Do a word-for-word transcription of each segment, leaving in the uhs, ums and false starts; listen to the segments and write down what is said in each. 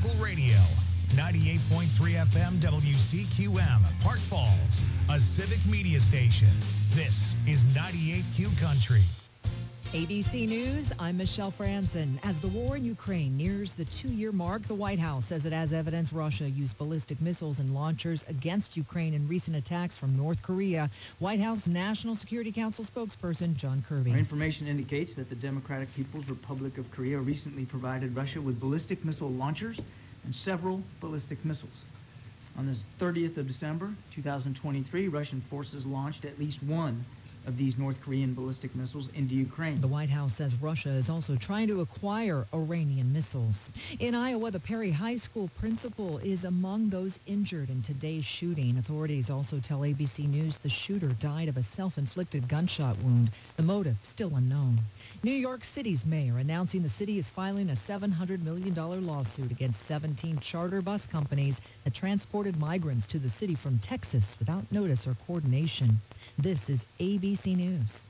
local radio. ninety-eight point three F M W C Q M, Park Falls, a civic media station. This is ninety-eight Q Country. A B C News, I'm Michelle Franzen. As the war in Ukraine nears the two-year mark, the White House says it has evidence Russia used ballistic missiles and launchers against Ukraine in recent attacks from North Korea. White House National Security Council spokesperson John Kirby. Our information indicates that the Democratic People's Republic of Korea recently provided Russia with ballistic missile launchers and several ballistic missiles. On the thirtieth of December, two thousand twenty-three, Russian forces launched at least one of these North Korean ballistic missiles into Ukraine. The White House says Russia is also trying to acquire Iranian missiles. In Iowa, the Perry High School principal is among those injured in today's shooting. Authorities also tell A B C News the shooter died of a self-inflicted gunshot wound. The motive still unknown. New York City's mayor announcing the city is filing a seven hundred million dollars lawsuit against seventeen charter bus companies that transported migrants to the city from Texas without notice or coordination. This is A B C News.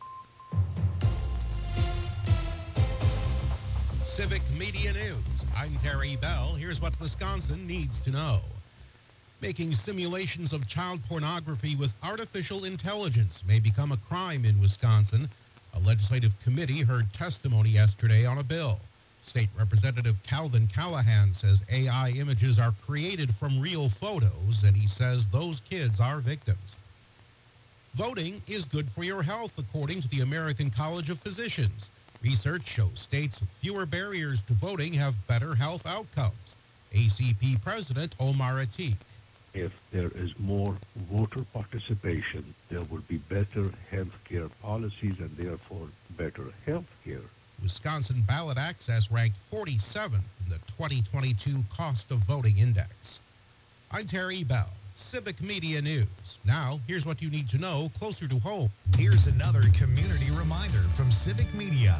Civic Media News. I'm Terry Bell. Here's what Wisconsin needs to know. Making simulations of child pornography with artificial intelligence may become a crime in Wisconsin. A legislative committee heard testimony yesterday on a bill. State Representative Calvin Callahan says A I images are created from real photos, and he says those kids are victims. Voting is good for your health, according to the American College of Physicians. Research shows states with fewer barriers to voting have better health outcomes. A C P President Omar Atiq. If there is more voter participation, there will be better health care policies and therefore better health care. Wisconsin Ballot Access ranked forty-seventh in the twenty twenty-two Cost of Voting Index. I'm Terry Bell. Civic Media News. Now, here's what you need to know closer to home. Here's another community reminder from Civic Media.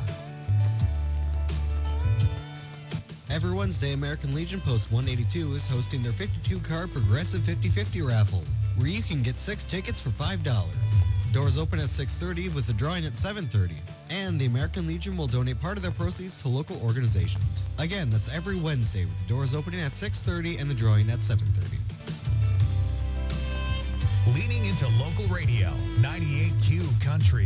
Every Wednesday, American Legion Post one eighty-two is hosting their fifty-two card Progressive fifty fifty raffle, where you can get six tickets for five dollars. Doors open at six thirty with the drawing at seven thirty. And the American Legion will donate part of their proceeds to local organizations. Again, that's every Wednesday with the doors opening at six thirty and the drawing at seven thirty. Leaning into local radio, ninety-eight Q Country.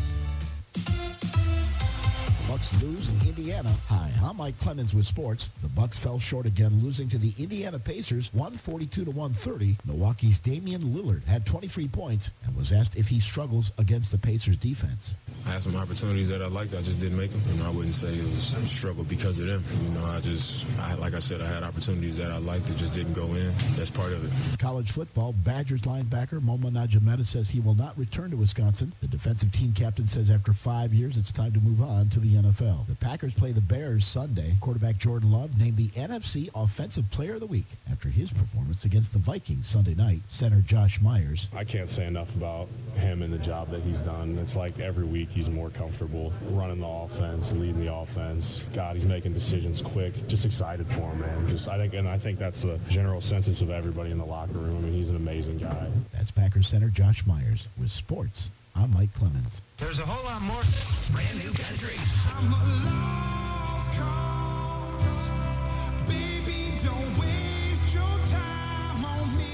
Bucks lose in Indiana. Hi, I'm Mike Clemens with sports. The Bucks fell short again, losing to the Indiana Pacers one forty-two to one thirty. Milwaukee's Damian Lillard had twenty-three points and was asked if he struggles against the Pacers defense. I had some opportunities that I liked. I just didn't make them. You know, I wouldn't say it was a struggle because of them. You know, I just, I, like I said, I had opportunities that I liked that just didn't go in. That's part of it. College football, Badgers linebacker Momo Najameta says he will not return to Wisconsin. The defensive team captain says after five years, it's time to move on to the N F L. The Packers play the Bears Sunday. Quarterback Jordan Love named the N F C Offensive Player of the Week after his performance against the Vikings Sunday night. Center Josh Myers. I can't say enough about him and the job that he's done. It's like every week he's more comfortable running the offense, leading the offense. God, he's making decisions quick. Just excited for him, man. Just I think, and I think that's the general census of everybody in the locker room. I mean, he's an amazing guy. That's Packers center Josh Myers with sports. I'm Mike Clemens. There's a whole lot more brand new country. I'm a lost cause. Baby, don't waste your time on me.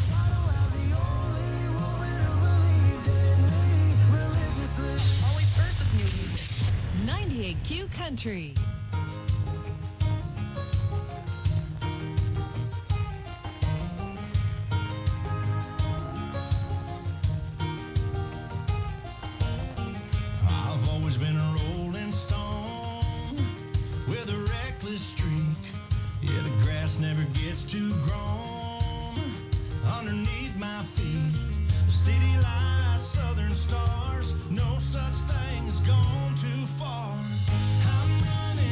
Always first with new music. ninety-eight Q Country. I've always been a rolling stone with a reckless streak. Yeah, the grass never gets too grown underneath my feet. City lights, southern stars, no such thing as gone too far. I'm running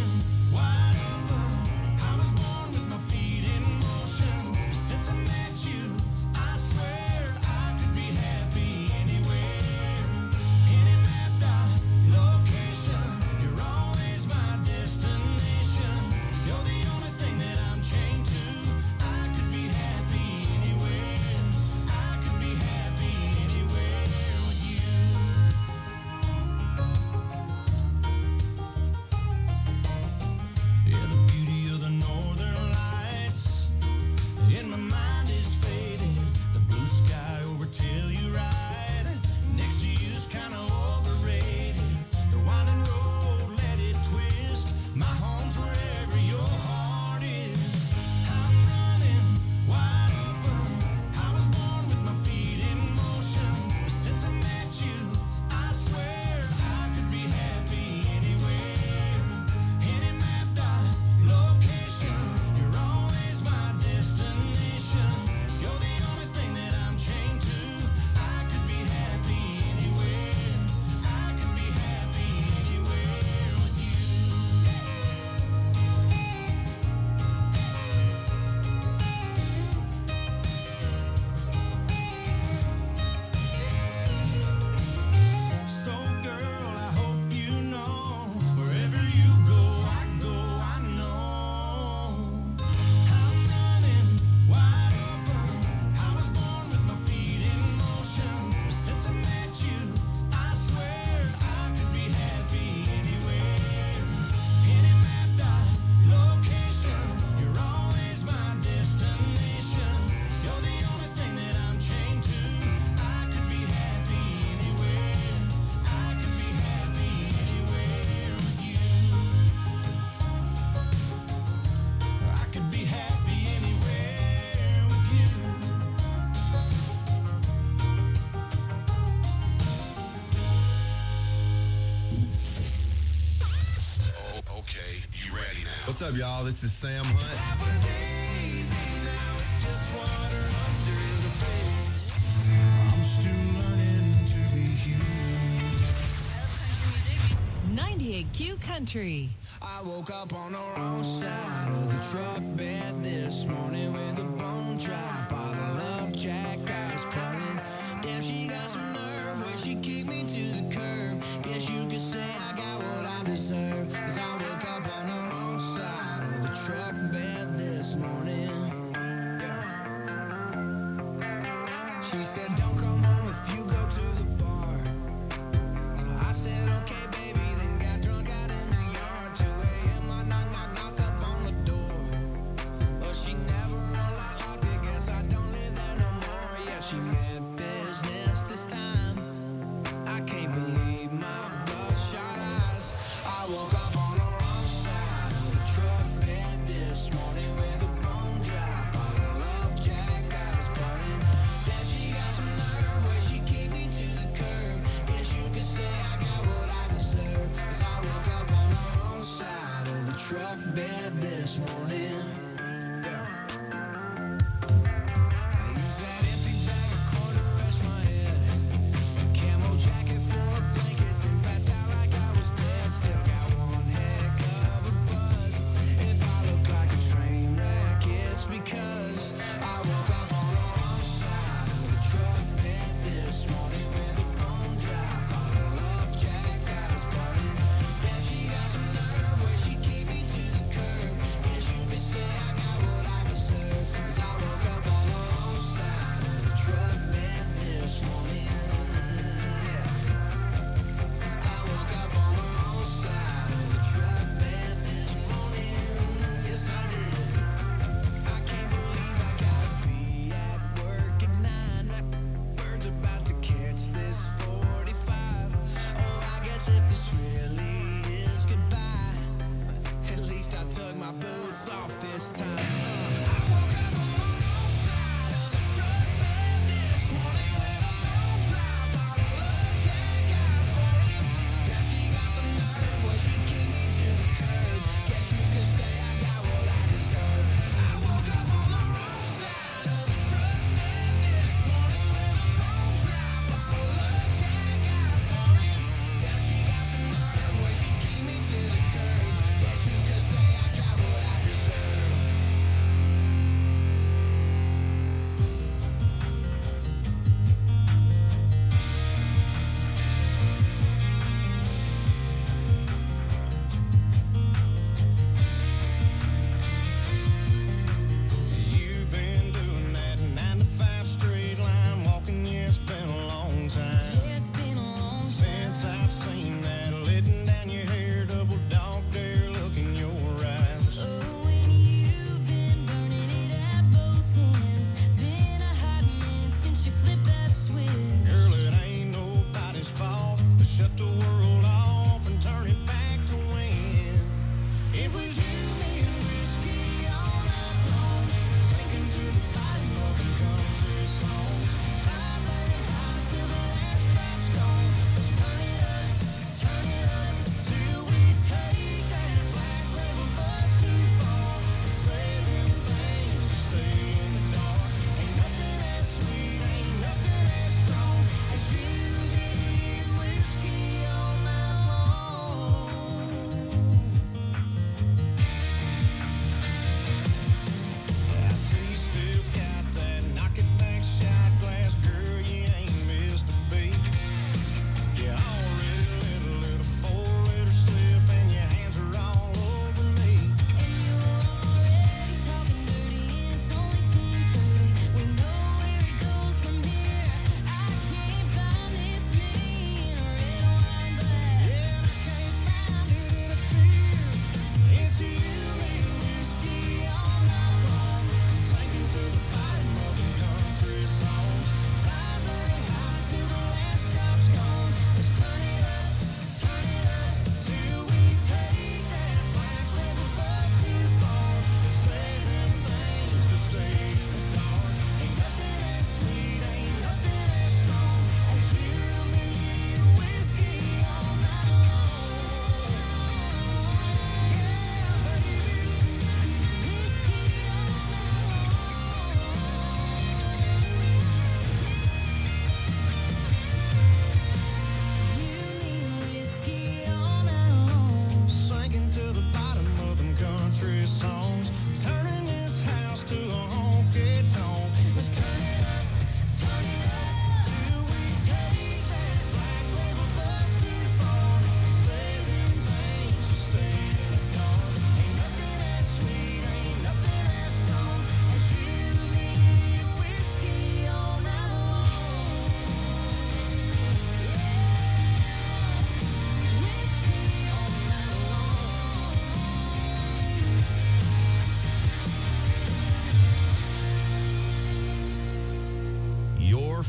Okay, you ready now? What's up, y'all? This is Sam Hunt. I'm still learning to be human. ninety-eight Q Country. I woke up on the wrong side of the truck bed this morning with a bone dry bottle of Jack Ice pouring. Damn, she got some nerve when she kicked me to the curb. Guess you could say I got what I deserve, 'cause I woke up on the wrong side of the truck bed this morning. Yeah. She said, don't come home if you go to the bar. So I said, okay, baby, then got drunk out in the yard. two a.m. I knock, knock, knock up on the door. But she never unlocked, locked it. Guess I don't live there no more. Yeah, she meant business this time. I can't believe my bloodshot eyes. I woke up on the wrong side of the truck bed this morning with a bone dry bottle of Jack Ice pouring. Then she got some nerve when she kicked me to the curb. Guess you could say I got what I deserve, 'cause I woke up on the wrong side of the truck bed this morning. Yeah. I use that empty bag of corn to rest my head. A camo jacket for a blanket, then passed out like I was dead. Still got one heck of a buzz. If I look like a train wreck, it's because I woke up on the wrong side of the truck bed this morning with a bone dry bottle of Jack Ice pouring. Then she got some nerve when she kicked me to the curb. Guess you could say I got what I deserve, 'cause I woke up on the wrong side of the truck bed this morning. Yeah. I woke up on the wrong side of the truck bed this morning. Yes, I did. I can't believe I gotta be at work at nine. That bird's about to catch this forty-five. Oh, I guess if this really is goodbye, at least I took my boots off this time. I woke up on the wrong side of the truck bed this morning with a bone dry bottle of Jack Ice pouring. Guess she got some nerve when she kicked me to the curb. Guess you could say I got what I deserve. I woke up on the wrong side of the truck bed this morning with a bone dry bottle of Jack Ice pouring. Guess she got some nerve when she kicked me to the curb. Guess you could say I got what I deserve.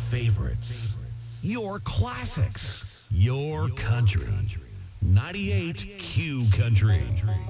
favorites, your classics, your country. ninety-eight Q Country.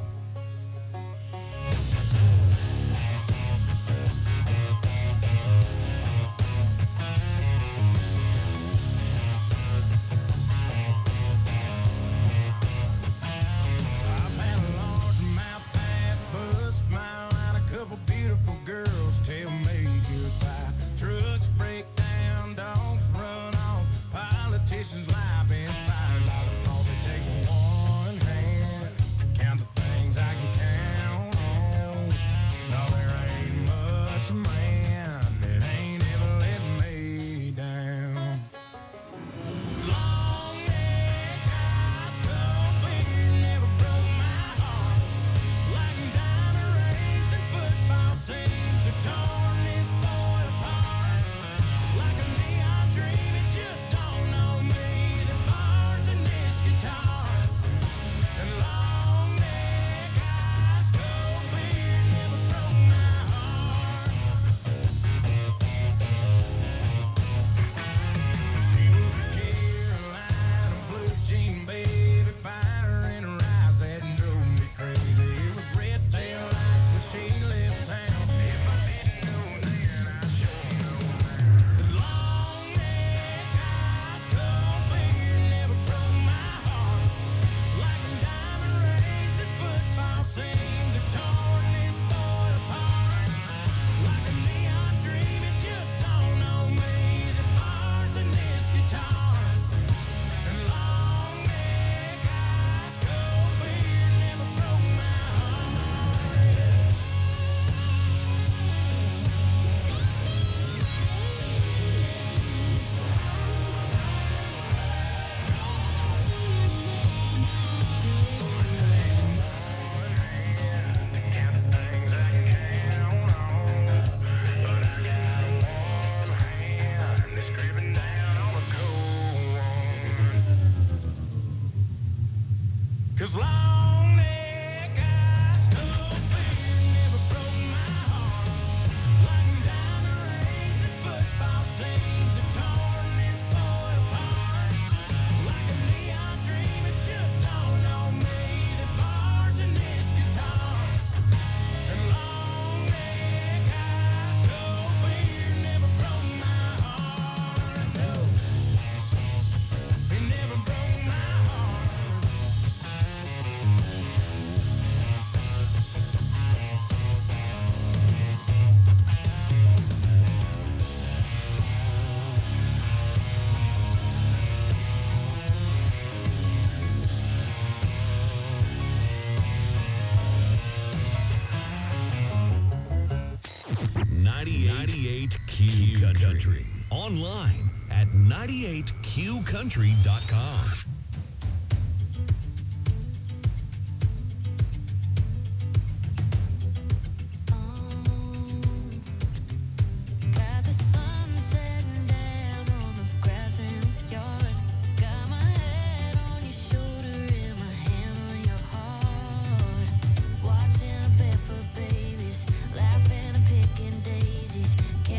ninety-eight Q Country. Online at ninety-eight Q country dot com.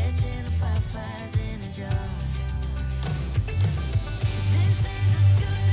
Flies in a jar. This is as good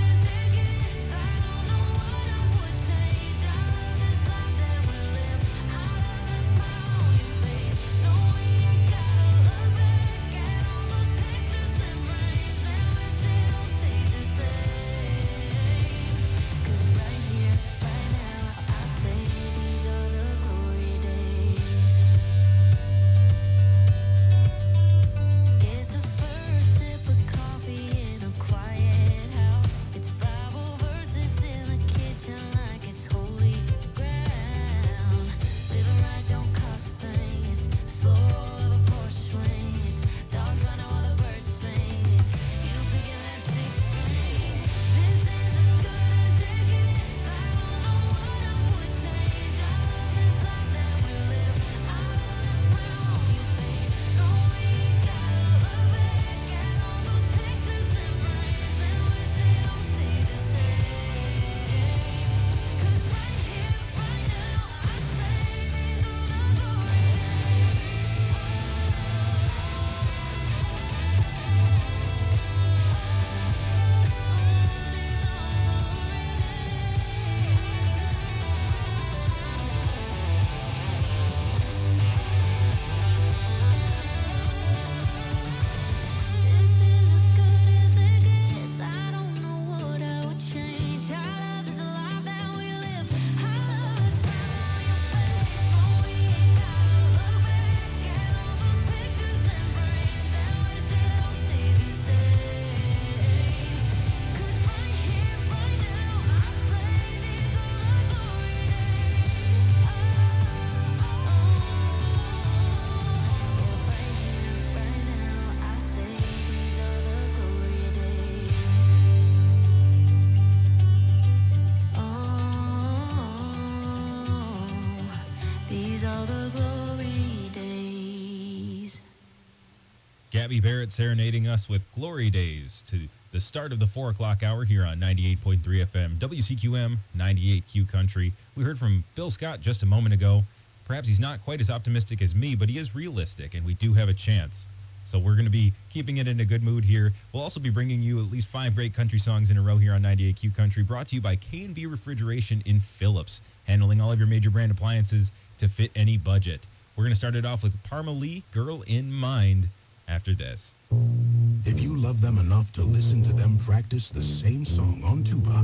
days, all the glory days. Gabby Barrett serenading us with Glory Days to the start of the four o'clock hour here on ninety-eight point three F M, W C Q M, ninety-eight Q Country. We heard from Bill Scott just a moment ago. Perhaps he's not quite as optimistic as me, but he is realistic, and we do have a chance. So we're going to be keeping it in a good mood here. We'll also be bringing you at least five great country songs in a row here on ninety-eight Q Country, brought to you by K and B Refrigeration in Phillips, handling all of your major brand appliances to fit any budget. We're going to start it off with Parma Lee, Girl in Mind, after this. If you love them enough to listen to them practice the same song on tuba,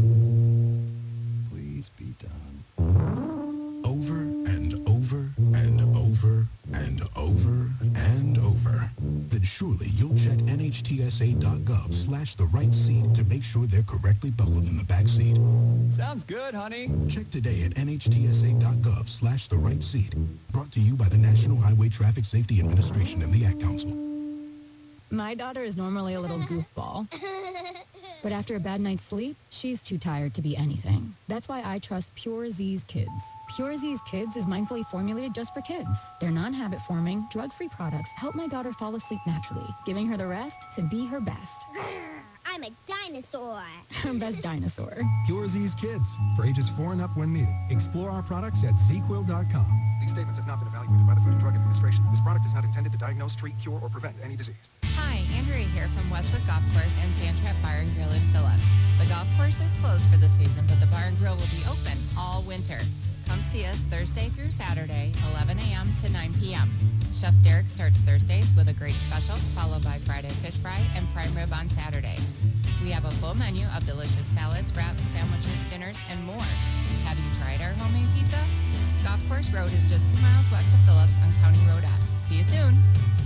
please be done. Over and over and over and over and over, then surely you'll check N H T S A dot gov slash the right seat to make sure they're correctly buckled in the back seat. Sounds good, honey. Check today at N H T S A dot gov slash the right seat. Brought to you by the National Highway Traffic Safety Administration and the Ad Council. My daughter is normally a little goofball, but after a bad night's sleep, she's too tired to be anything. That's why I trust Pure Z's Kids. Pure Z's Kids is mindfully formulated just for kids. Their non-habit forming, drug-free products help my daughter fall asleep naturally, giving her the rest to be her best. I'm a dinosaur. Her best dinosaur. Pure Z's Kids, for ages four and up when needed. Explore our products at z quill dot com. These statements have not been evaluated by the Food and Drug Administration. This product is not intended to diagnose, treat, cure, or prevent any disease. Hi, Andrea here from Westwood Golf Course and Sandtrap Bar and Grill in Phillips. The golf course is closed for the season, but the bar and grill will be open all winter. Come see us Thursday through Saturday, eleven a.m. to nine p.m. Chef Derek starts Thursdays with a great special, followed by Friday fish fry and prime rib on Saturday. We have a full menu of delicious salads, wraps, sandwiches, dinners, and more. Have you tried our homemade pizza? Golf Course Road is just two miles west of Phillips on County Road F. See you soon.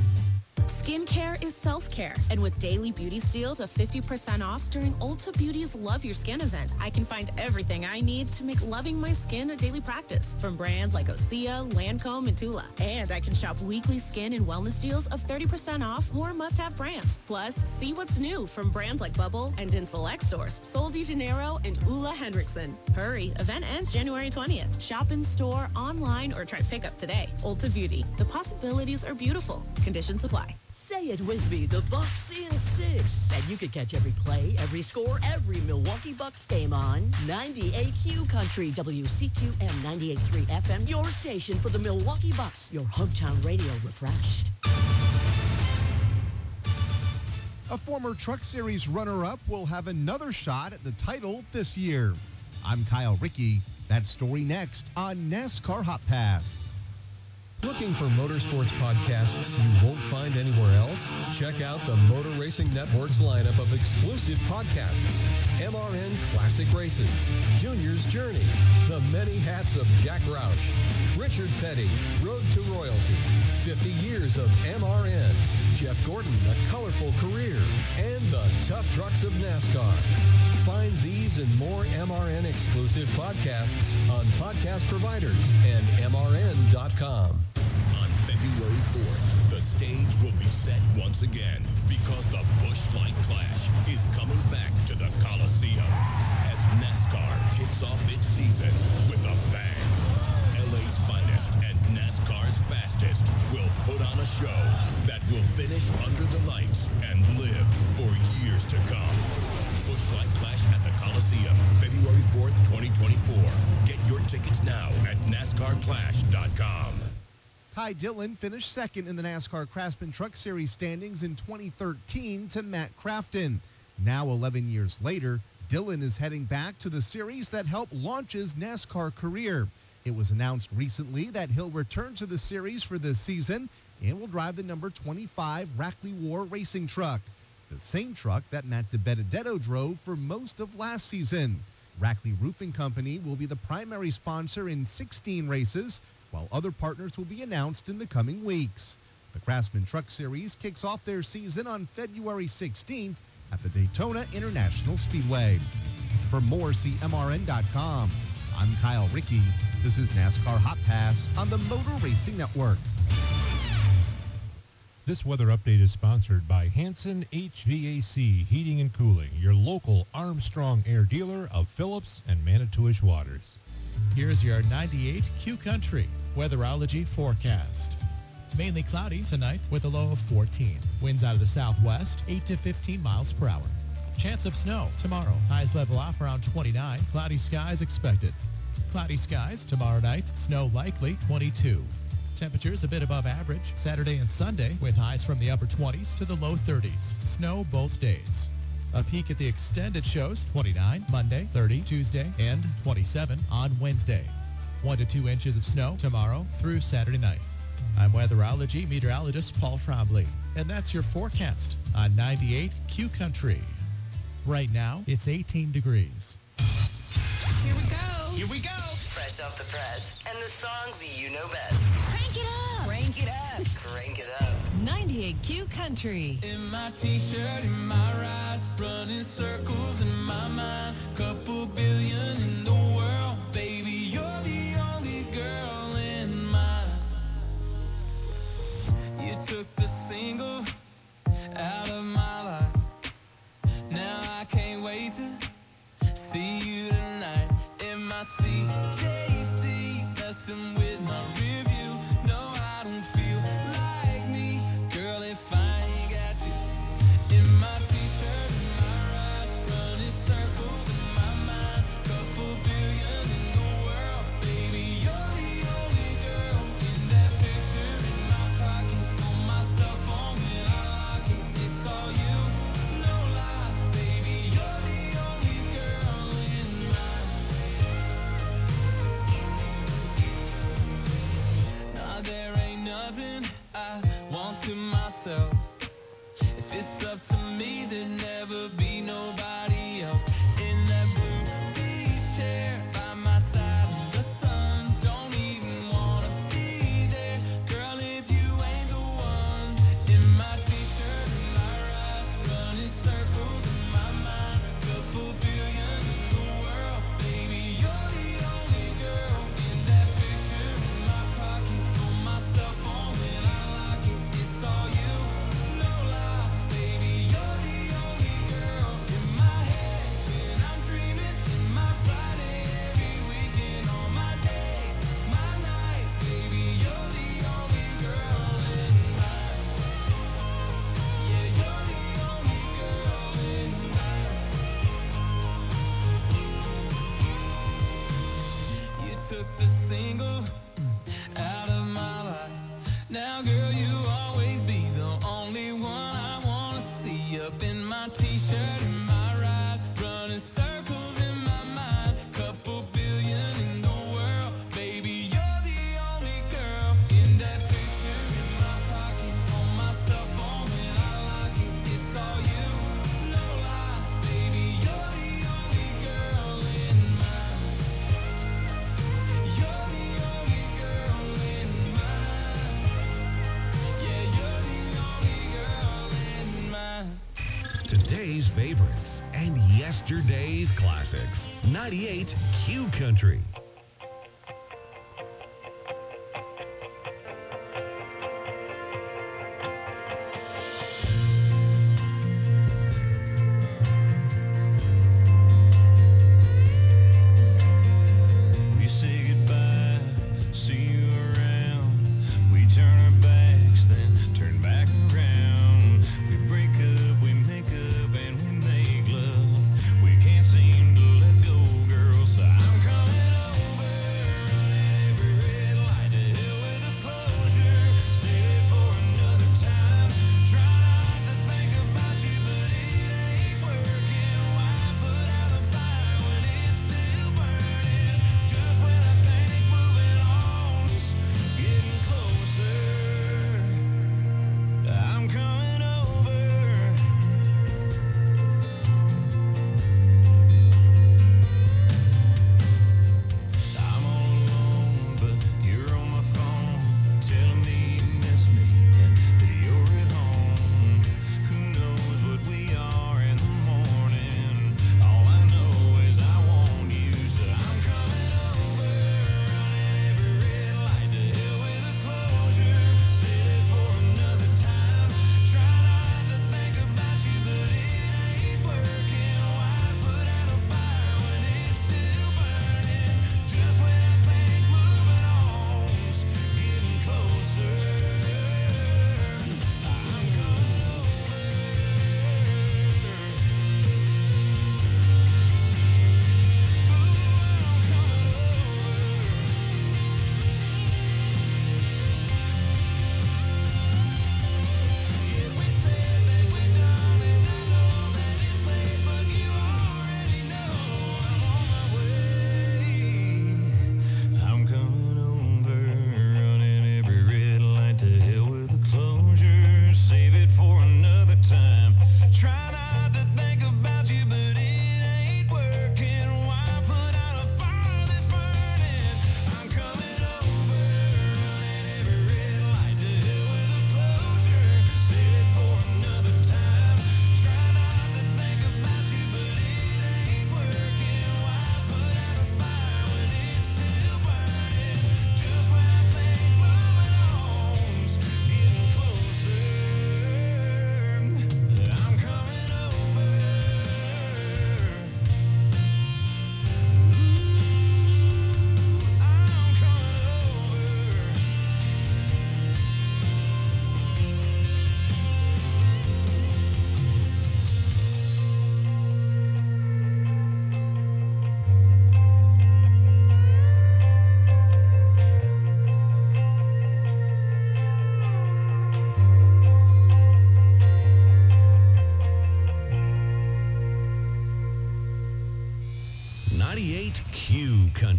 Skincare is self-care, and with daily beauty steals of fifty percent off during Ulta Beauty's Love Your Skin event, I can find everything I need to make loving my skin a daily practice, from brands like Osea, Lancome, and Tula. And I can shop weekly skin and wellness deals of thirty percent off more must-have brands. Plus, see what's new from brands like Bubble and in select stores, Sol de Janeiro and Ulla Hendrickson. Hurry, event ends January twentieth. Shop in store, online, or try pickup today. Ulta Beauty, the possibilities are beautiful. Conditions apply. Say it with me, the Bucks in six. And you can catch every play, every score, every Milwaukee Bucks game on ninety-eight Q Country, W C Q M ninety-eight point three F M, your station for the Milwaukee Bucks, your hometown radio refreshed. A former Truck Series runner-up will have another shot at the title this year. I'm Kyle Rickey. That story next on NASCAR Hot Pass. Looking for motorsports podcasts you won't find anywhere else? Check out the Motor Racing Network's lineup of exclusive podcasts. M R N Classic Races, Junior's Journey, The Many Hats of Jack Roush, Richard Petty, Road to Royalty, fifty years of M R N, Jeff Gordon, A Colorful Career, and the Tough Trucks of NASCAR. Find these and more M R N exclusive podcasts on podcast providers and M R N dot com. On February fourth, the stage will be set once again because the Busch Light Clash is coming back to the Coliseum as NASCAR kicks off its season with a bang. L A's finest and NASCAR's fastest will put on a show that will finish under the lights and live for years to come. Busch Light Clash at the Coliseum, February fourth, twenty twenty-four. Get your tickets now at NASCAR clash dot com. Ty Dillon finished second in the NASCAR Craftsman Truck Series standings in twenty thirteen to Matt Crafton. Now, eleven years later, Dillon is heading back to the series that helped launch his NASCAR career. It was announced recently that he'll return to the series for this season and will drive the number twenty-five Rackley War racing truck, the same truck that Matt DiBenedetto drove for most of last season. Rackley Roofing Company will be the primary sponsor in sixteen races, while other partners will be announced in the coming weeks. The Craftsman Truck Series kicks off their season on February sixteenth at the Daytona International Speedway. For more, see M R N dot com. I'm Kyle Rickey. This is NASCAR Hot Pass on the Motor Racing Network. This weather update is sponsored by Hanson H V A C Heating and Cooling, your local Armstrong Air dealer of Phillips and Manitowish Waters. Here's your ninety-eight Q Country weatherology forecast. Mainly cloudy tonight with a low of fourteen. Winds out of the southwest, eight to fifteen miles per hour. Chance of snow tomorrow. Highs level off around twenty-nine. Cloudy skies expected. Cloudy skies tomorrow night. Snow likely twenty-two. Temperatures a bit above average Saturday and Sunday with highs from the upper twenties to the low thirties. Snow both days. A peek at the extended shows, twenty-nine Monday, thirty Tuesday, and twenty-seven on Wednesday. One to two inches of snow tomorrow through Saturday night. I'm weatherology meteorologist Paul Trombley, and that's your forecast on ninety-eight Q Country. Right now, it's eighteen degrees. Here we go. Here we go. Fresh off the press, and the songs you know best. Crank it up. Crank it up. Crank it up. ninety-eight Q Country. In my t-shirt, in my ride, running circles in my mind. Couple billion in the world, baby, you're the only girl in mine. You took the single out of my life. Now I can't wait to see you tonight. In my C J C, messing with my rear view. No, I don't feel like me, girl, if I ain't got you. In my t-shirt, in my ride, running circles in my mind. Couple billion in the world, baby, you're the only girl. In that picture in my pocket, on my cell phone when I lock it, it's all you, no lie, baby, you're the only girl in mine. Nah, there ain't nothing I want to myself. If it's up to me, there'd never be nobody else. In that blue beach chair by my side, the sun don't even wanna be there. Girl, if you ain't the one. In my t-shirt, in my ride, running circles in my mind. Couple billion in the world, baby, you're the only girl. In that picture in my pocket, on my cell phone when I lock it, it's all you, no lie, baby, you're the only girl. In my head when I'm dreaming, in my Friday every weekend, on my days, my nights, baby, you're the only girl in mine. Yeah, you're the only girl in mine. You took the single mm, out of my life. Now, girl, you always be the only one I wanna see. Up in my t-shirt, in my ride, running circles in my mind. Couple billion in the world, baby, you're the only girl. In that picture in my pocket, on my cell phone when I lock it, it's all you, no lie, baby, you're the only girl in mine. You're the only girl in mine. Yeah, you're the only girl in mine. Today's favorites and yesterday's classics. ninety-eight Q Country. We say goodbye, see you around. We turn our backs, then turn back around. We break up, we make up, and we make love. We can't seem to let go, girl, so I'm coming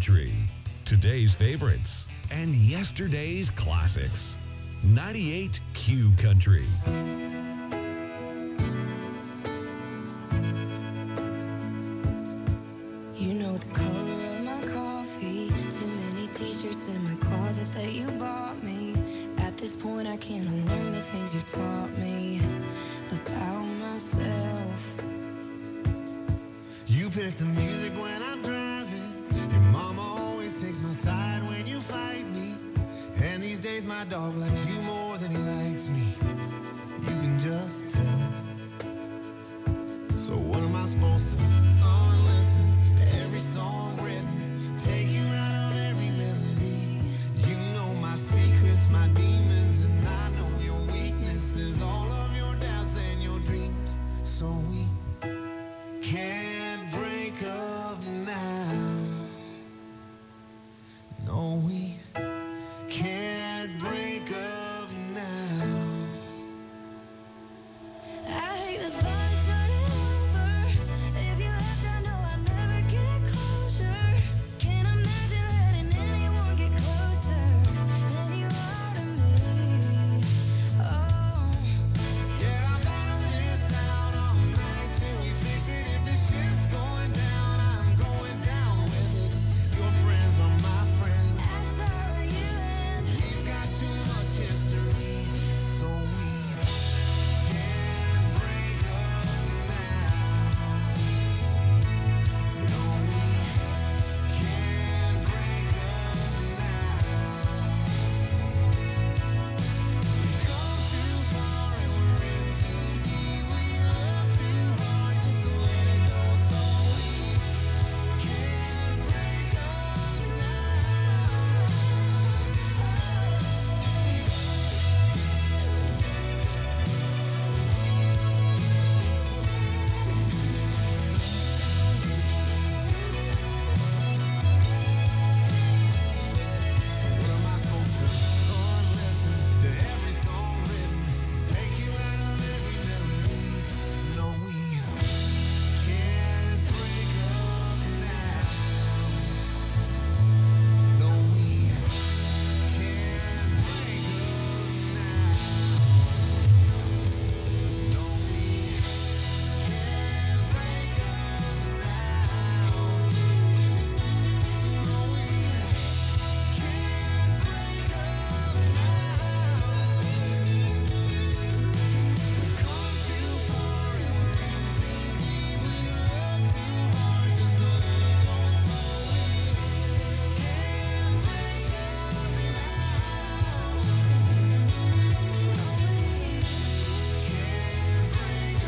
Country. Today's favorites and yesterday's classics. ninety-eight Q Country. You know the color of my coffee. Too many t-shirts in my closet that you bought me. At this point I can't unlearn the things you taught me about myself. You pick the music when I'm driving. Your mama always takes my side when you fight me. And these days my dog likes you more than he likes me. You can just tell. So what am I supposed to unlisten to every song written? Take you out of every melody. You know my secrets, my demons, and I know your weaknesses. All of your doubts and your dreams. So we can't break up now. No, we can't break up now. I hate the thought of starting over. If you left, I know I'll never get closure. Can't imagine letting anyone get closer than you are to me. Oh, Yeah, I battle this out all night till we fix it. If the ship's going down, I'm going down with it. Your friends are my friends. as are you and We've got too much history, so we can't break up now. No, we can't break up now. We've gone too far and we're in too deep. We look too hard just to let it go, so we can't break up now. So what am I supposed to unlisten to every song written? Take you out of every melody. No, we can't break up now. No, we can't break up now. No, we can't break up now. No, we can't break up now. We've come too far and we're in too deep. We look too hard just to let it go, so we can't break up now. No, we can't break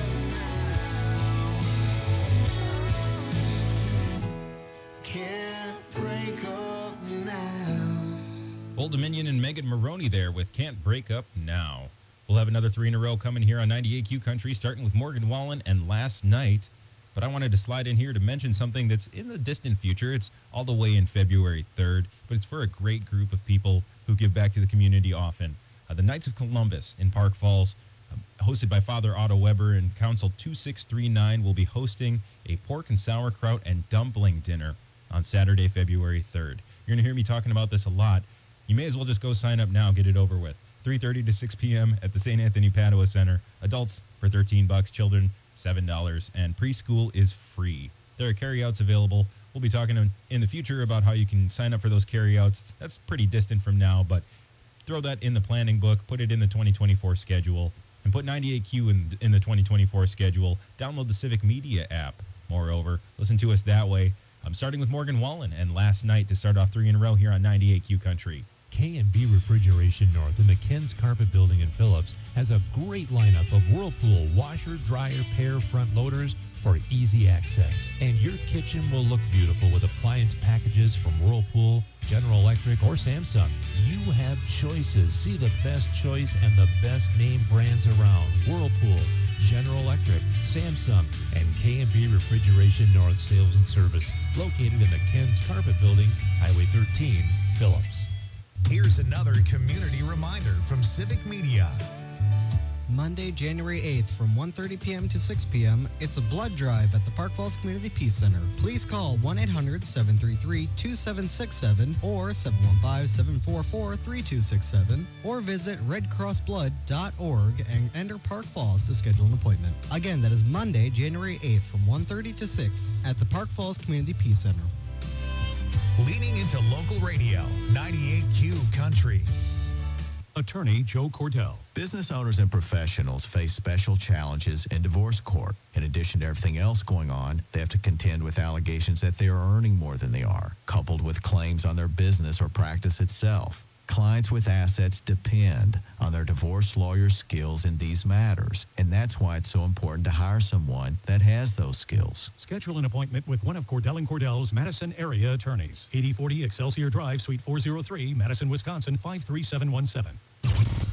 up now. Can't break up now. Old Dominion and Megan Maroney there with Can't Break Up Now. We'll have another three in a row coming here on ninety-eight Q Country, starting with Morgan Wallen and Last Night. But I wanted to slide in here to mention something that's in the distant future. It's all the way in February third, but it's for a great group of people who give back to the community often. Uh, the Knights of Columbus in Park Falls, um, hosted by Father Otto Weber and Council two six three nine, will be hosting a pork and sauerkraut and dumpling dinner on Saturday, February third. You're going to hear me talking about this a lot. You may as well just go sign up now, get it over with. three thirty to six p.m. at the Saint Anthony Padua Center. Adults for thirteen bucks, children seven dollars, and preschool is free. There are carryouts available. We'll be talking in, in the future about how you can sign up for those carryouts. That's pretty distant from now, but throw that in the planning book, put it in the twenty twenty-four schedule, and put ninety-eight Q in, in the twenty twenty-four schedule. Download the Civic Media app. Moreover, listen to us that way. I'm starting with Morgan Wallen and Last Night to start off three in a row here on ninety-eight Q Country. K and B Refrigeration North in the Ken's Carpet Building in Phillips has a great lineup of Whirlpool washer, dryer, pair, front loaders for easy access. And your kitchen will look beautiful with appliance packages from Whirlpool, General Electric, or Samsung. You have choices. See the best choice and the best name brands around. Whirlpool, General Electric, Samsung, and K and B Refrigeration North Sales and Service, located in the Ken's Carpet Building, Highway thirteen, Phillips. Here's another community reminder from Civic Media. Monday, January eighth from one thirty p.m. to six p.m. It's a blood drive at the Park Falls Community Peace Center. Please call one eight hundred seven three three two seven six seven or seven one five seven four four three two six seven or visit red cross blood dot org and enter Park Falls to schedule an appointment. Again, that is Monday, January eighth from one thirty to six at the Park Falls Community Peace Center. Leaning into local radio, ninety-eight Q Country. Attorney Joe Cordell. Business owners and professionals face special challenges in divorce court. In addition to everything else going on, they have to contend with allegations that they are earning more than they are, coupled with claims on their business or practice itself. Clients with assets depend on their divorce lawyer's skills in these matters, and that's why it's so important to hire someone that has those skills. Schedule an appointment with one of Cordell and Cordell's Madison area attorneys. eighty forty Excelsior Drive, Suite four oh three, Madison, Wisconsin, five three seven one seven. Big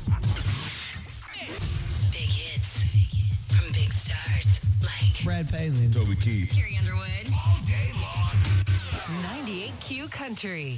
hits from big stars like Brad Paisley, Toby Keith, Carrie Underwood. all day long. ninety-eight Q Country.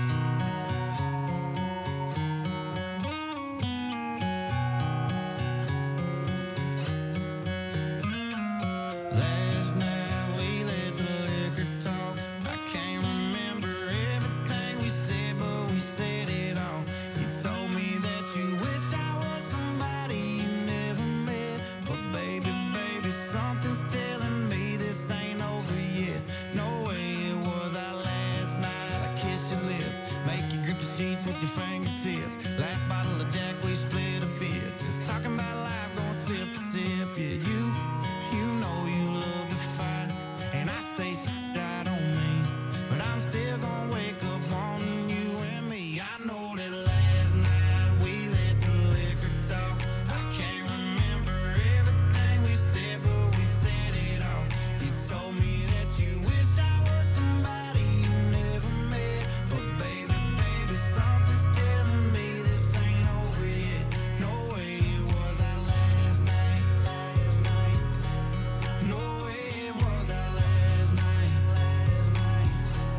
Last night we let the liquor talk. I can't remember everything we said, but we said it all. You told me that you wish I was somebody you never met. But baby, baby, something's telling me this ain't over yet. No way it was our last night. I kiss your lips, make you grip the sheets with your fingertips. Last bottle of Jack, we split a fifth. Just talking about life, going sip for sip. Yeah, you, you know you love to fight, and I say shit I don't mean, but I'm still gonna wake up wanting you and me. I know that last night we let the liquor talk. I can't remember everything we said, but we said it all. You told me that you wish I was somebody you never met, but baby, baby, something's telling me this ain't over yet. No way it was our last night. Last night. No way it was our last night. Last night.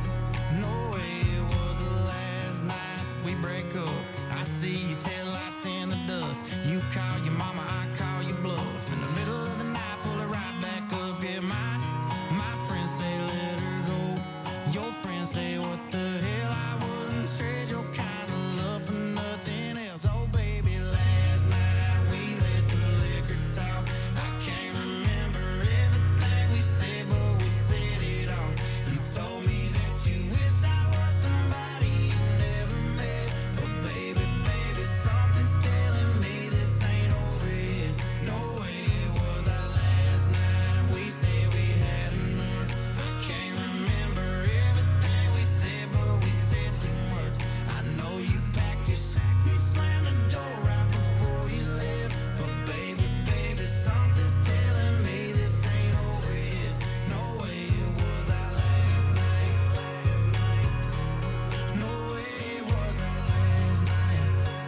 No way it was the last night that we break up. I see your taillights in the dust. You call your mama, I call your bluff. In the middle of the night, pull it right back up. Yeah, my my friends say let her go. Your friends say what the hell? I wouldn't trade your kind of love for nothing else. Oh baby, last night we let the liquor talk. I can't remember everything we said, but we said it all. You told me that you wish I was somebody you never met, but baby, baby, something's telling me this ain't over yet. No way it was our last night. We said we had enough. I can't remember everything we said, but we said too much. I know you packed your shit and slammed the door right before you left, but baby, baby, something's telling me this ain't over yet. No way it was our last night. Last night. No way it was our last night.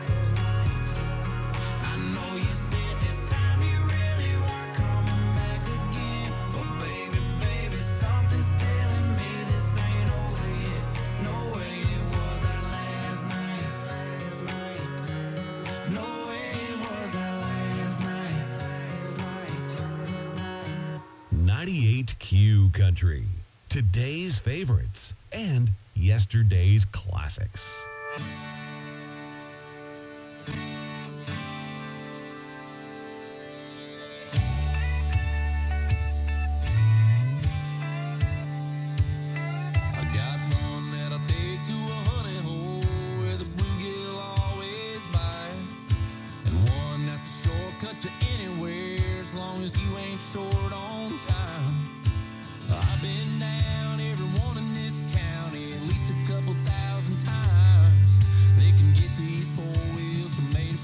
I know you said this time you really weren't coming back again, but baby, baby, something's telling me this ain't over yet. No way it was our last night. Last night. No way it was our last night. Last night. ninety-eight Q Country. Today's favorites and yesterday's classics. I got one that I'll take to a honey hole where the bluegill always bite, and one that's a shortcut to anywhere as long as you ain't short on time. I've been down every one in this county at least a couple thousand times. They can get these four wheels from made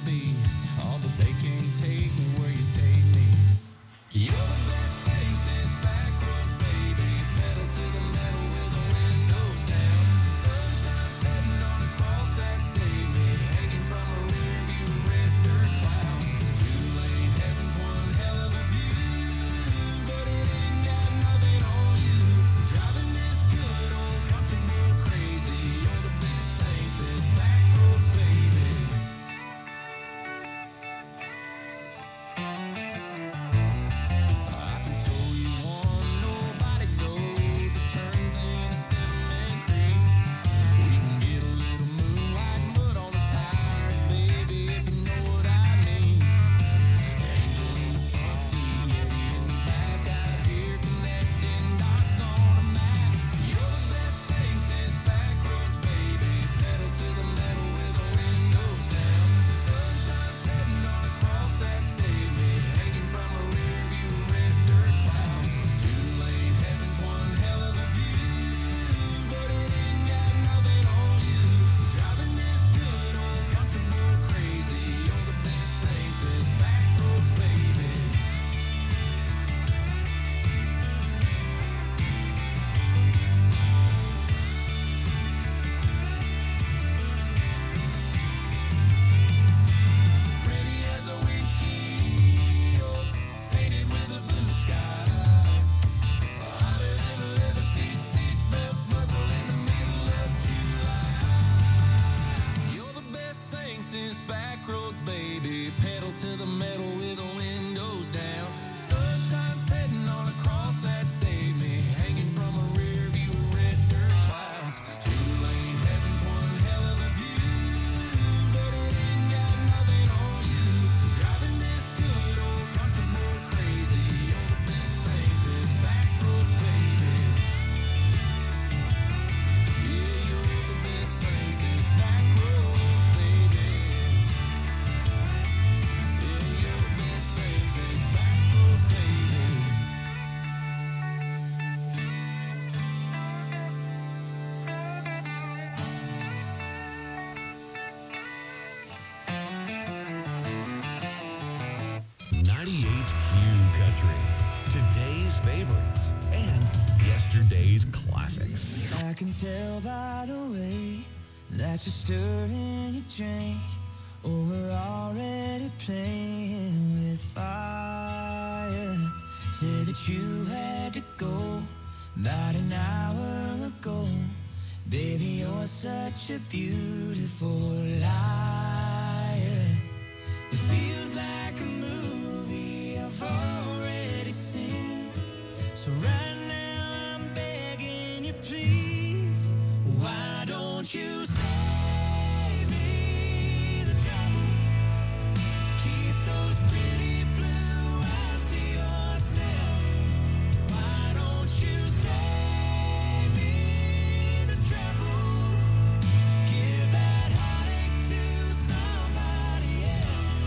Country. Today's favorites and yesterday's classics. I can tell by the way that you're stirring your drink, or we're already playing with fire. Said that you had to go about an hour ago. Baby, you're such a beautiful liar. It feels like a movie I've already seen. So right now I'm begging you, please, why don't you save me the trouble? Keep those pretty blue eyes to yourself. Why don't you save me the trouble? Give that heartache to somebody else.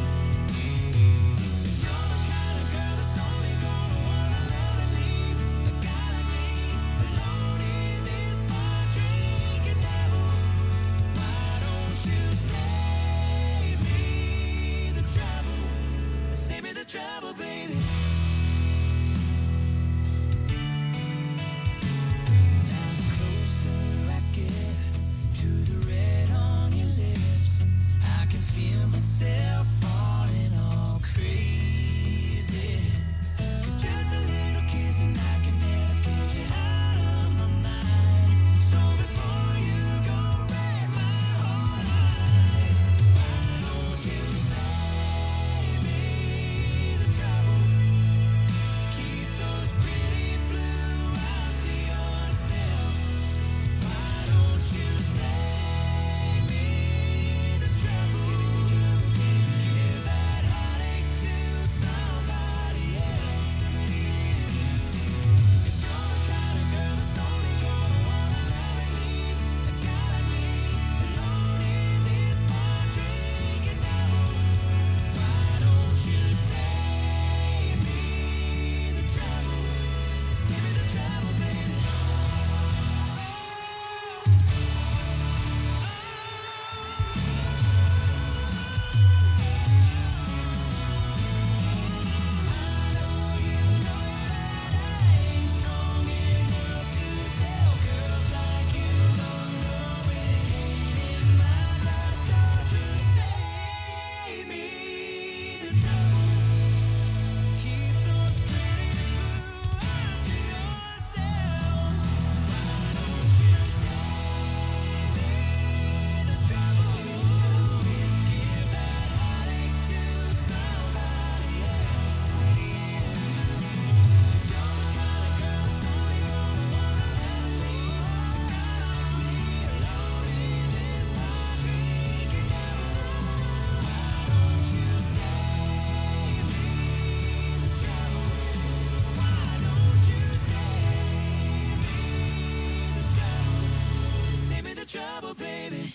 If you're the kind of girl that's only gonna wanna love and leave a guy like me alone in this bar drinking devil, why don't you save me the trouble? Save me the trouble, baby. Now the closer I get to the red on your lips, I can feel myself falling all crazy. 'Cause just a little kiss and I can never get you out of my mind. So before you go wreck my whole life, why don't you save me the trouble? Keep those pretty blue eyes to yourself. Why don't you save me the trouble? Give that heartache to somebody else. If you're the kind of girl that's only gonna wanna love and leave a guy like me alone in this bar drinking devil, why don't you save me the trouble? Save me the trouble, baby. Save me the trouble. Keep those pretty blue eyes to yourself. Why don't you save me the trouble? Give that heartache to somebody else. If you're the kind of girl that's only gonna wanna love and leave a guy like me alone in this bar drinking devil, why don't you save me the trouble? Why don't you save me the trouble? Save me the trouble, baby.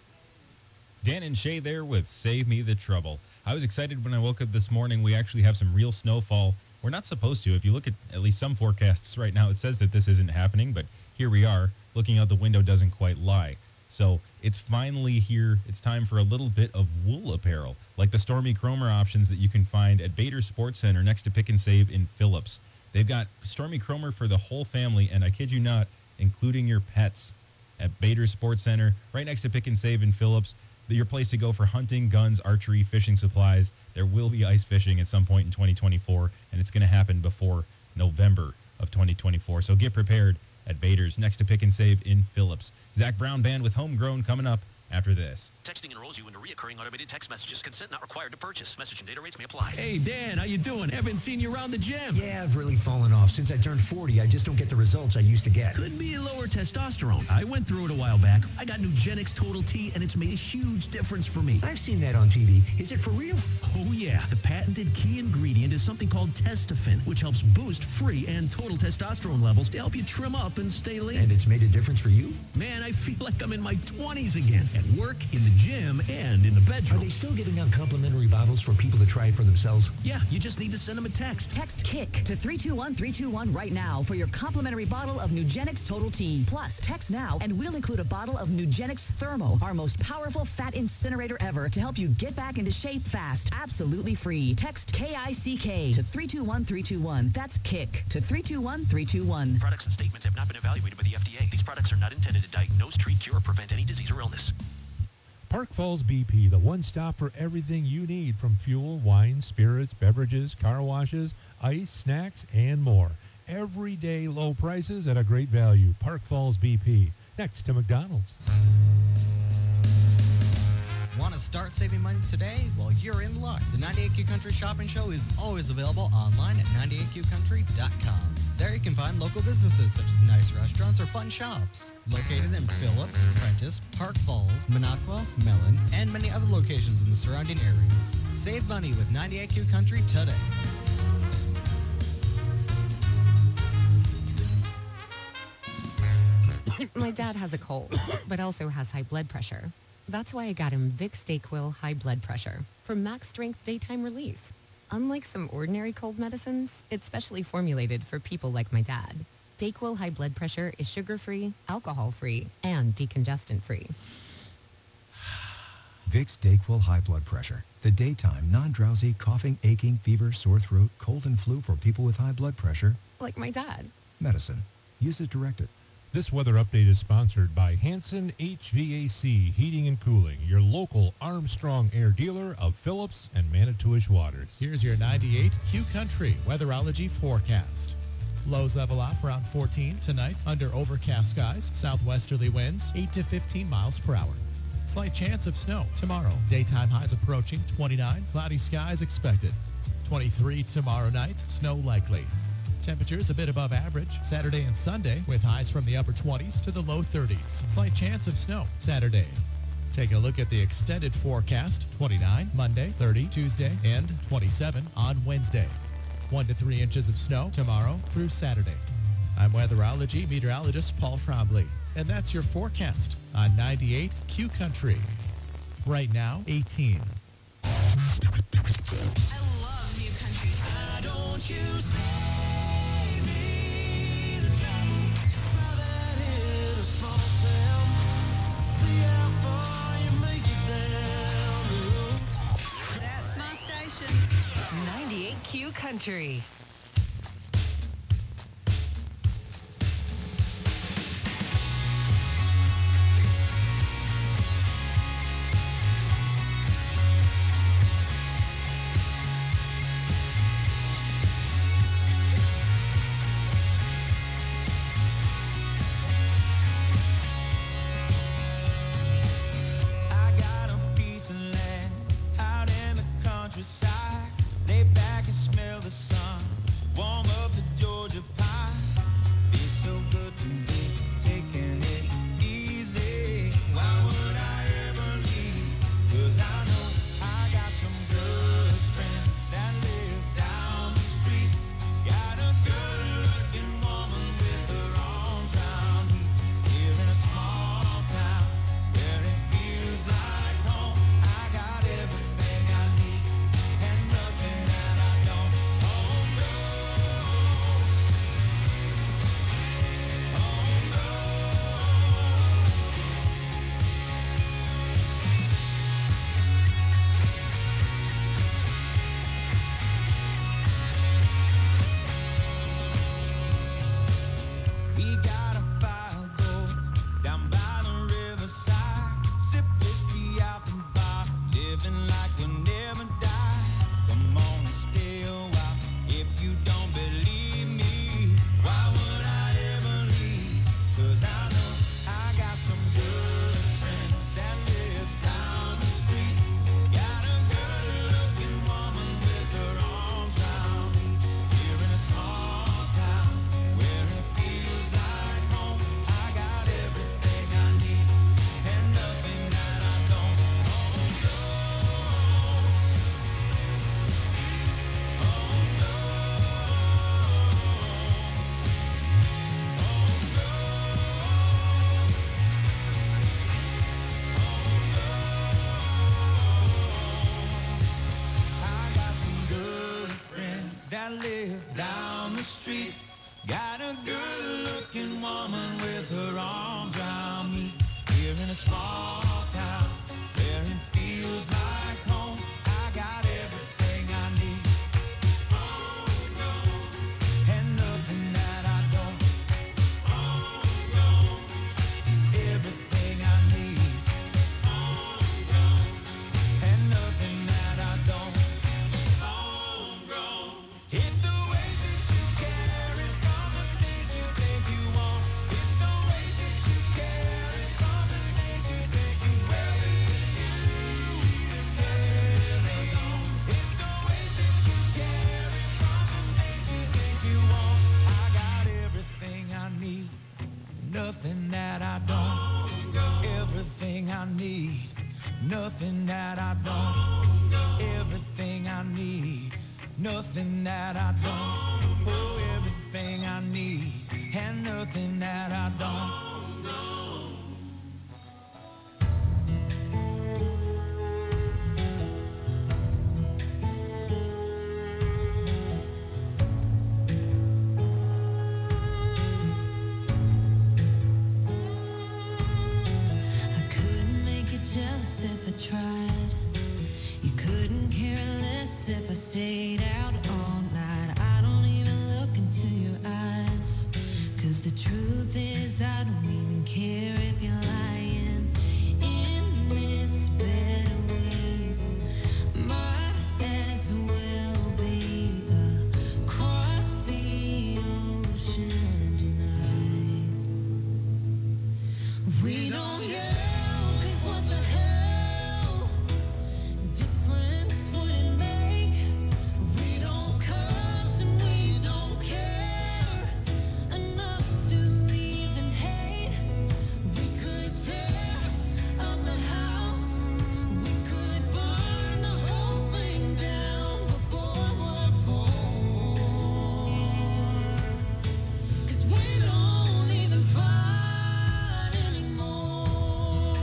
Dan and Shay there with Save Me the Trouble. I was excited when I woke up this morning. We actually have some real snowfall. We're not supposed to. If you look at at least some forecasts right now, it says that this isn't happening, but here we are. Looking out the window doesn't quite lie. So it's finally here. It's time for a little bit of wool apparel, like the Stormy Cromer options that you can find at Bader Sports Center next to Pick and Save in Phillips. They've got Stormy Cromer for the whole family, and I kid you not, including your pets, at Bader Sports Center, right next to Pick and Save in Phillips. Your place to go for hunting, guns, archery, fishing supplies. There will be ice fishing at some point in twenty twenty-four, and it's going to happen before November of twenty twenty-four. So get prepared at Bader's next to Pick and Save in Phillips. Zach Brown Band with Homegrown coming up after this. Texting enrolls you into reoccurring automated text messages. Consent not required to purchase. Message and data rates may apply. Hey, Dan, how you doing? Haven't seen you around the gym. Yeah, I've really fallen off. Since I turned forty, I just don't get the results I used to get. Could be lower testosterone. I went through it a while back. I got Nugenix Total T, and it's made a huge difference for me. I've seen that on T V. Is it for real? Oh, yeah. The patented key ingredient is something called Testofen, which helps boost free and total testosterone levels to help you trim up and stay lean. And it's made a difference for you? Man, I feel like I'm in my twenties again. at work, in the gym, and in the bedroom. Are they still giving out complimentary bottles for people to try it for themselves? Yeah, you just need to send them a text. Text KICK to three two one three two one right now for your complimentary bottle of Nugenix Total T. Plus, text now and we'll include a bottle of Nugenix Thermo, our most powerful fat incinerator ever, to help you get back into shape fast. Absolutely free. Text K I C K to three two one three two one. That's KICK to three two one three two one. Products and statements have not been evaluated by the F D A. These products are not intended to diagnose, treat, cure, or prevent any disease or illness. Park Falls B P, the one stop for everything you need from fuel, wine, spirits, beverages, car washes, ice, snacks, and more. Everyday low prices at a great value. Park Falls B P, next to McDonald's. Want to start saving money today? Well, you're in luck. The ninety-eight Q Country Shopping Show is always available online at ninety-eight q country dot com. There you can find local businesses such as nice restaurants or fun shops. Located in Phillips, Prentice, Park Falls, Minocqua, Mellon, and many other locations in the surrounding areas. Save money with ninety-eight Q Country today. My dad has a cold, but also has high blood pressure. That's why I got him Vicks DayQuil High Blood Pressure for max strength daytime relief. Unlike some ordinary cold medicines, it's specially formulated for people like my dad. DayQuil High Blood Pressure is sugar-free, alcohol-free, and decongestant-free. Vicks DayQuil High Blood Pressure. The daytime, non-drowsy, coughing, aching, fever, sore throat, cold, and flu for people with high blood pressure. Like my dad. Medicine. Use as directed. This weather update is sponsored by Hanson H V A C Heating and Cooling, your local Armstrong Air dealer of Phillips and Manitowish Waters. Here's your ninety-eight Q Country weatherology forecast. Lows level off around fourteen tonight under overcast skies, southwesterly winds eight to fifteen miles per hour. Slight chance of snow tomorrow. Daytime highs approaching twenty-nine, cloudy skies expected. twenty-three tomorrow night, snow likely. Temperatures a bit above average Saturday and Sunday with highs from the upper twenties to the low thirties. Slight chance of snow Saturday. Taking a look at the extended forecast, twenty-nine Monday, thirty Tuesday, and twenty-seven on Wednesday. One to three inches of snow tomorrow through Saturday. I'm weatherology meteorologist Paul Trombley, and that's your forecast on ninety-eight Q Country. Right now, eighteen. I love New Country. Why don't you save me the trouble? Rather hit a small town. See how far you make it down the road. That's my station. ninety-eight Q Country. I got a piece of land out in the countryside. Lay back and smell the sun. nothing that I don't, everything I need, nothing that I don't, oh, everything I need, and nothing that I don't. Jealous if I tried. You couldn't care less if I stayed out all night. I don't even look into your eyes, 'cause the truth is I don't even care if you're lying. In this better way, might as well be across the ocean tonight. We don't get what the hell difference would it make? We don't cuss and we don't care enough to even hate. We could tear up the house, we could burn the whole thing down, but boy, what for? 'Cause we don't even fight anymore.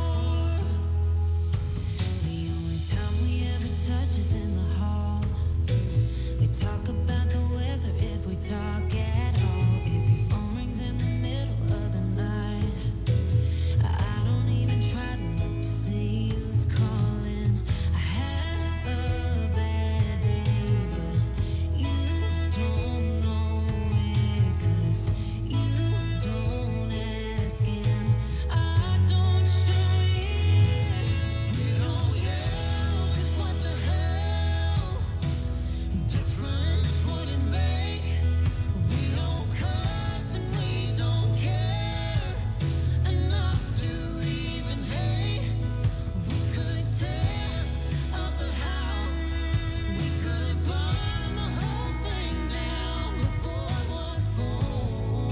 Touch is in the hall. We talk about the weather if we talk at all. If your phone rings in the middle of the night, I don't even try to look to see who's calling. I had a bad day, but you don't know it, 'cause you don't ask and I don't show it. We don't yell, 'cause what the hell difference would it make? We don't cuss and we don't care enough to even hate. We could tear up the house, we could burn the whole thing down, but boy, what for?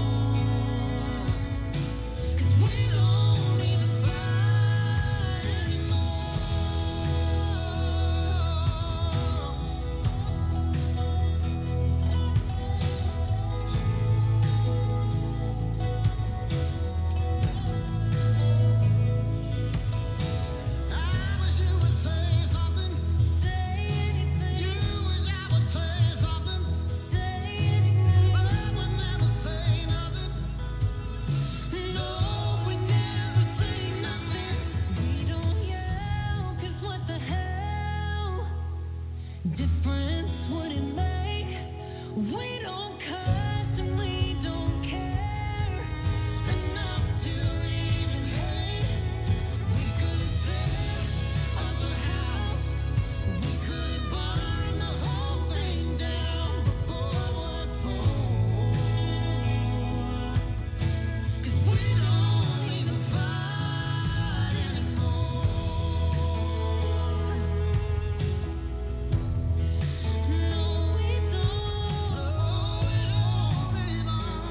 'Cause we don't even fight anymore. I wish you would say something. Say anything. You wish I would say something. Say anything. But we never say nothing. No, we never say nothing. We don't yell, 'cause what the hell difference would it make? We don't cuss and we don't care enough to even hate. We could tear up the house, we could burn the whole thing down, but boy, what for? 'Cause we don't even fight anymore. No, we don't. No, we don't, baby.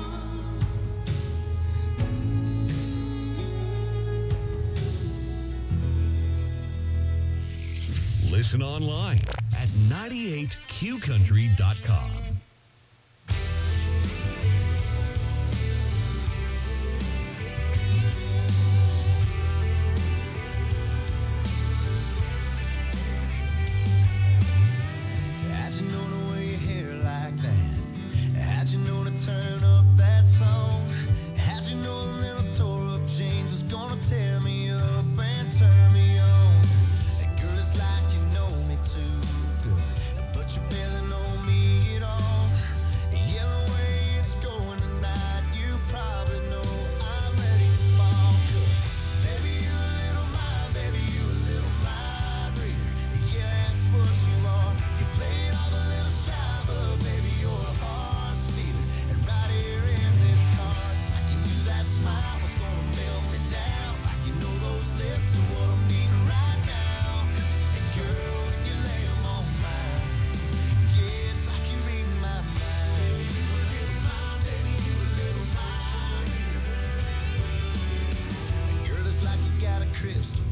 Listen online at ninety-eight q country dot com. How'd you know to wear your hair like that? How'd you know to turn up that song? How'd you know the little tore up jeans was gonna tear me up and turn me on? Girl, it's like you know me too good, but you barely know me at all. Yeah, the way it's going tonight, you probably know I'm ready to fall. 'Cause baby, you a little mind, baby, you a little mind reader. Yeah, that's what you are. You played all the little shy, but baby, you're a heart stealer. And right here in this heart, I can use that smile, what's gonna melt me down. Like you know those lips are what I'm needing right now. And girl, when you lay them on mine, yeah, it's like you read my mind. You a little mind, baby, you a little mind reader. And girl, it's like you got a crystal